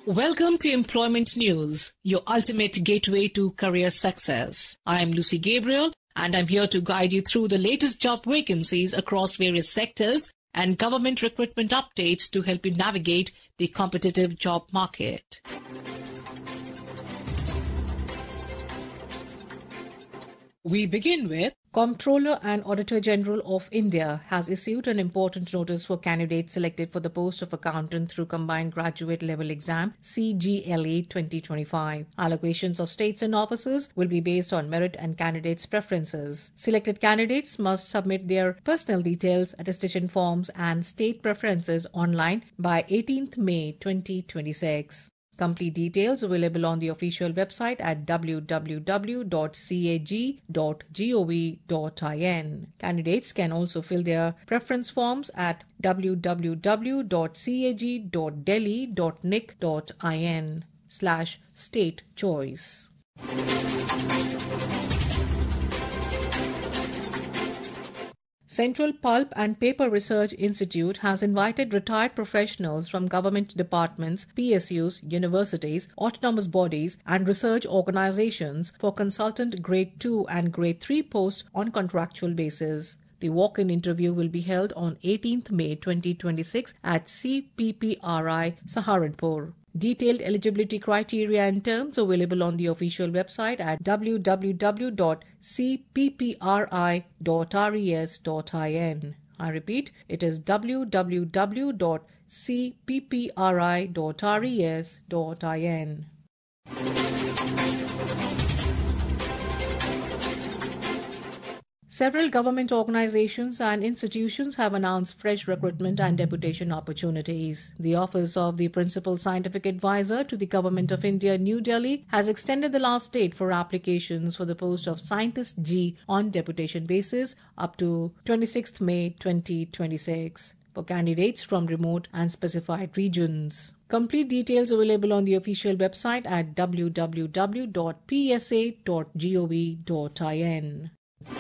Welcome to Employment News, your ultimate gateway to career success. I am Lucy Gabriel, and I'm here to guide you through the latest job vacancies across various sectors and government recruitment updates to help you navigate the competitive job market. We begin with Comptroller and Auditor General of India has issued an important notice for candidates selected for the post of accountant through Combined Graduate Level Exam CGLE 2025. Allocations of states and offices will be based on merit and candidates' preferences. Selected candidates must submit their personal details, attestation forms and state preferences online by 18th May 2026. Complete details available on the official website at www.cag.gov.in. Candidates can also fill their preference forms at www.cag.delhi.nic.in/state choice. Central Pulp and Paper Research Institute has invited retired professionals from government departments, PSUs, universities, autonomous bodies and research organizations for consultant grade 2 and grade 3 posts on contractual basis. The walk-in interview will be held on 18th May 2026 at CPPRI, Saharanpur. Detailed eligibility criteria and terms available on the official website at www.cppri.res.in. I repeat, it is www.cppri.res.in. Several government organizations and institutions have announced fresh recruitment and deputation opportunities. The Office of the Principal Scientific Advisor to the Government of India, New Delhi, has extended the last date for applications for the post of Scientist G on deputation basis up to 26th May 2026 for candidates from remote and specified regions. Complete details available on the official website at www.psa.gov.in.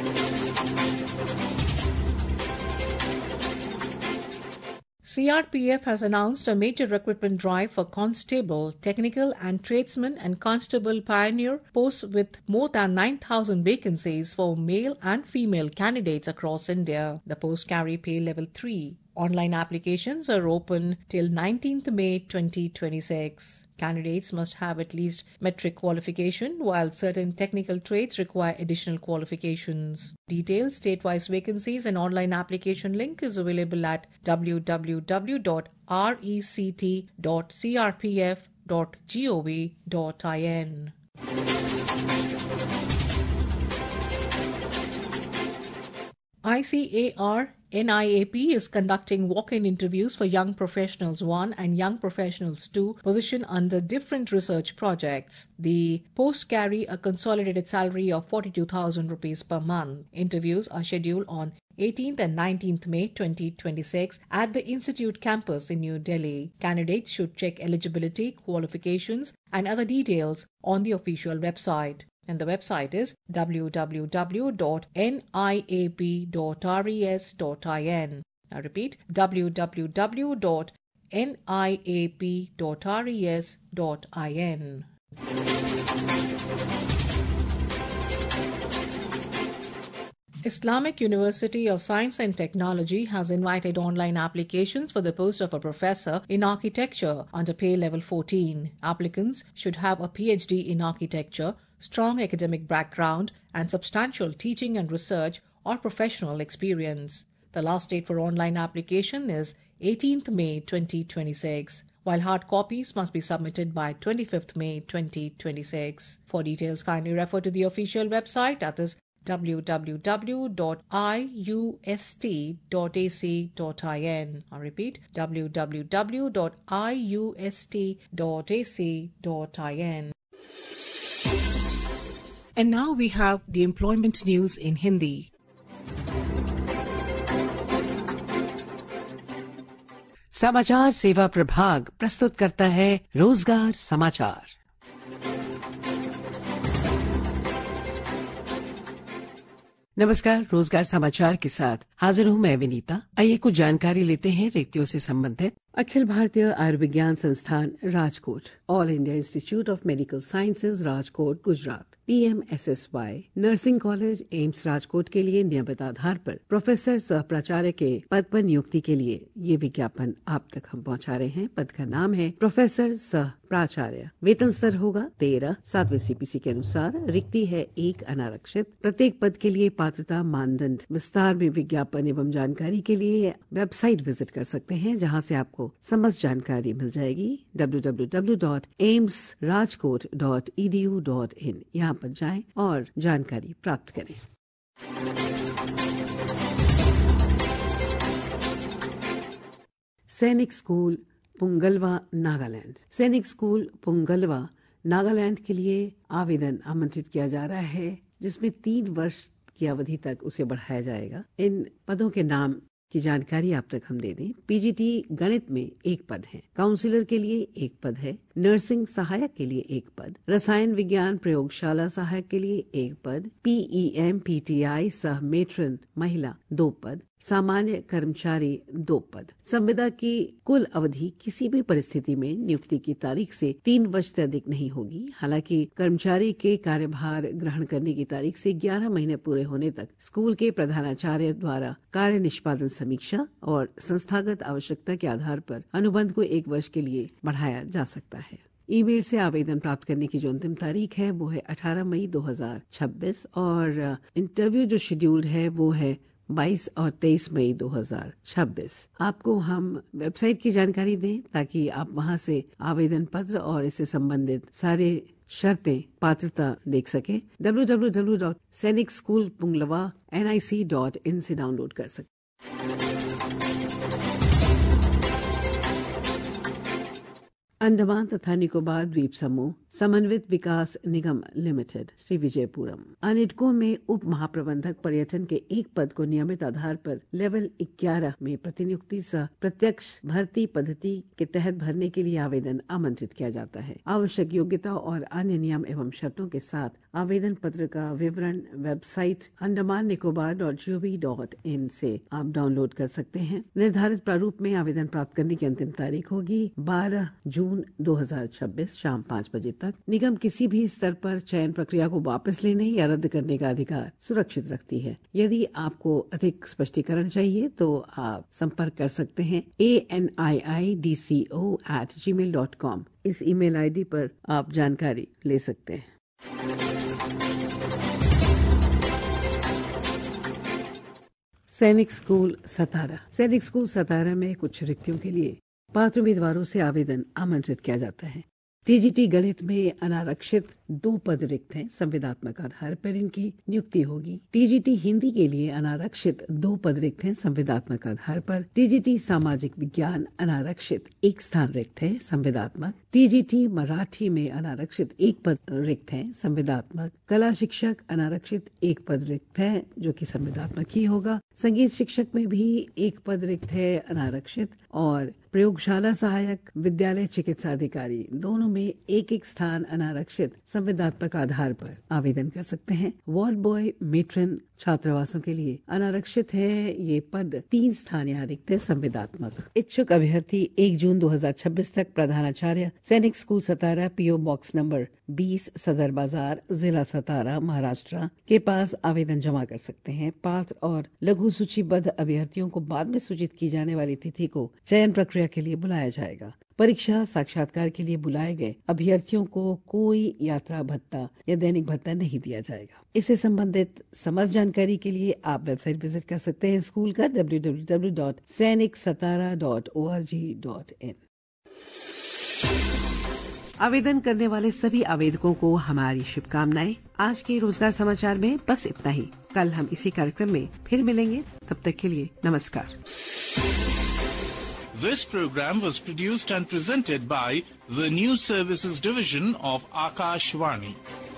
CRPF has announced a major recruitment drive for constable, technical and tradesman and constable pioneer posts with more than 9,000 vacancies for male and female candidates across India. The posts carry pay level 3. Online applications are open till 19th May 2026. Candidates must have at least metric qualification, while certain technical trades require additional qualifications. Detailed state-wise vacancies and online application link is available at www.rect.crpf.gov.in. ICAR NIAP is conducting walk-in interviews for Young Professionals 1 and Young Professionals 2 positioned under different research projects. The posts carry a consolidated salary of 42,000 rupees per month. Interviews are scheduled on 18th and 19th May 2026 at the Institute campus in New Delhi. Candidates should check eligibility, qualifications and other details on the official website. And the website is www.niap.res.in. I repeat, www.niap.res.in. Islamic University of Science and Technology has invited online applications for the post of a professor in architecture under pay level 14. Applicants should have a PhD in architecture, strong academic background, and substantial teaching and research or professional experience. The last date for online application is 18th May 2026, while hard copies must be submitted by 25th May 2026. For details, kindly refer to the official website, that is www.iust.ac.in. I repeat, www.iust.ac.in. And now we have the employment news in Hindi. समाचार सेवा प्रभाग प्रस्तुत करता है रोजगार समाचार। नमस्कार, रोजगार समाचार के साथ हाजिर हूं मैं विनीता। आइए कुछ जानकारी लेते हैं रिक्तियों से संबंधित। अखिल Bharatiya Ayurvigyan Sansthan Rajkot, all India institute of medical sciences Rajkot Gujarat, PMSSY nursing college AIIMS Rajkot के लिए नियमित आधार पर प्रोफेसर सह प्राचार्य के पद पर नियुक्ति के लिए ये विज्ञापन आप तक हम पहुंचा रहे हैं। पद का नाम है प्रोफेसर सह प्राचार्य। वेतन स्तर होगा 13, 7वें CPC के अनुसार। रिक्ति है 1 अनारक्षित। प्रत्येक पद के लिए पात्रता मानदंड विस्तार में विज्ञापन एवं जानकारी के लिए वेबसाइट विजिट कर सकते हैं, जहां से आपको समस्त जानकारी मिल जाएगी। www.aimsrajkot.edu.in यहाँ पर जाएं और जानकारी प्राप्त करें। सैनिक स्कूल पुंगलवा नागालैंड। सैनिक स्कूल पुंगलवा नागालैंड के लिए आवेदन आमंत्रित किया जा रहा है, जिसमें 3 वर्ष की अवधि तक उसे बढ़ाया जाएगा। इन पदों के नाम की जानकारी आप तक हम दे दें। PGT गणित में 1 पद है, काउंसलर के लिए 1 पद है, नर्सिंग सहायक के लिए 1 पद, रसायन विज्ञान प्रयोगशाला सहायक के लिए 1 पद, PEM PTI सह मेट्रन महिला 2 पद, सामान्य कर्मचारी 2 पद। संविदा की कुल अवधि किसी भी परिस्थिति में नियुक्ति की तारीख से 3 वर्ष से अधिक नहीं होगी। हालांकि कर्मचारी के कार्यभार ग्रहण करने की तारीख से 11 महीने पूरे होने तक स्कूल के प्रधानाचार्य द्वारा कार्य निष्पादन समीक्षा और संस्थागत आवश्यकता के आधार पर अनुबंध को 1 वर्ष के लिए बढ़ाया जा सकता है। ईमेल से आवेदन प्राप्त करने की जो अंतिम तारीख है वो है 18 मई 2026 और इंटरव्यू जो शेड्यूल्ड है वो है 22 और 23 मई 2026। आपको हम वेबसाइट की जानकारी दें ताकि आप वहां से आवेदन पत्र और इससे संबंधित सारे शर्तें पात्रता देख सकें। www.sainikschoolpunglava.nic.in से डाउनलोड कर सकते। अंडमान तथा निकोबार द्वीप समूह समन्वित विकास निगम लिमिटेड श्री विजयपुरम अनिडको में उप महाप्रबंधक पर्यटन के 1 पद को नियमित आधार पर लेवल 11 में प्रतिनियुक्ति सह प्रत्यक्ष भर्ती पद्धति के तहत भरने के लिए आवेदन आमंत्रित किया जाता है। आवश्यक योग्यता और अन्य नियम एवं शर्तों के साथ आवेदन पत्र का विवरण वेबसाइट andamannicobar.gov.in से आप डाउनलोड कर सकते हैं। निर्धारित प्रारूप में आवेदन प्राप्त करने की अंतिम तारीख होगी 12 जून 2026 शाम 5 बजे तक। निगम किसी भी स्तर पर चयन प्रक्रिया को वापस लेने या रद्द करने का अधिकार सुरक्षित रखती है। यदि आपको अधिक स्पष्टीकरण चाहिए तो आप संपर्क कर सकते हैं ANIIDCO@gmail.com। इस ईमेल आईडी पर आप जानकारी ले सकते हैं। सैनिक स्कूल सतारा। सैनिक स्कूल सतारा में कुछ रिक्तियों के लिए पात्र उम्मीदवारों से आवेदन आमंत्रित किया जाता है। TGT गणित में अनारक्षित 2 पद रिक्त हैं, संविदात्मक आधार पर इनकी नियुक्ति होगी। TGT हिंदी के लिए अनारक्षित 2 पद रिक्त हैं, संविदात्मक आधार पर। TGT सामाजिक विज्ञान अनारक्षित 1 स्थान रिक्त है, संविदात्मक। TGT मराठी में अनारक्षित 1 पद रिक्त है, संविदात्मक। कला शिक्षक अनारक्षित 1 पद रिक्त है, जो कि संविदात्मक ही होगा। संगीत शिक्षक में भी 1 पद रिक्त है, अनारक्षित। और प्रयोगशाला सहायक, विद्यालय चिकित्सा अधिकारी, दोनों में 1-1 स्थान अनारक्षित संविदात्मक आधार पर आवेदन कर सकते हैं। वार्ड बॉय मेट्रन छात्रावासों के लिए अनारक्षित है ये पद, 3 स्थान यहाँ रिक्त है, संविदात्मक। इच्छुक अभ्यर्थी 1 जून 2026 तक प्रधानाचार्य Sainik school Satara, PO box number 20 Sadar बाजार, जिला सतारा, महाराष्ट्र के पास आवेदन जमा कर सकते हैं। पात्र और लघु सूचीबद्ध अभ्यर्थियों को बाद में सूचित की जाने वाली तिथि को चयन प्रक्रिया के लिए बुलाया जाएगा। परीक्षा साक्षात्कार के लिए बुलाए गए अभ्यर्थियों को कोई यात्रा भत्ता या दैनिक भत्ता नहीं दिया जाएगा। इससे संबंधित समस्त जानकारी के लिए आप वेबसाइट विजिट कर सकते हैं स्कूल का www.sainiksatara.org.in। आवेदन करने वाले सभी आवेदकों को हमारी शुभकामनाएं। आज के रोजगार समाचार में बस इतना ही। कल हम इसी कार्यक्रम में फिर मिलेंगे, तब तक के लिए नमस्कार। This program was produced and presented by the News Services Division of Akashvani.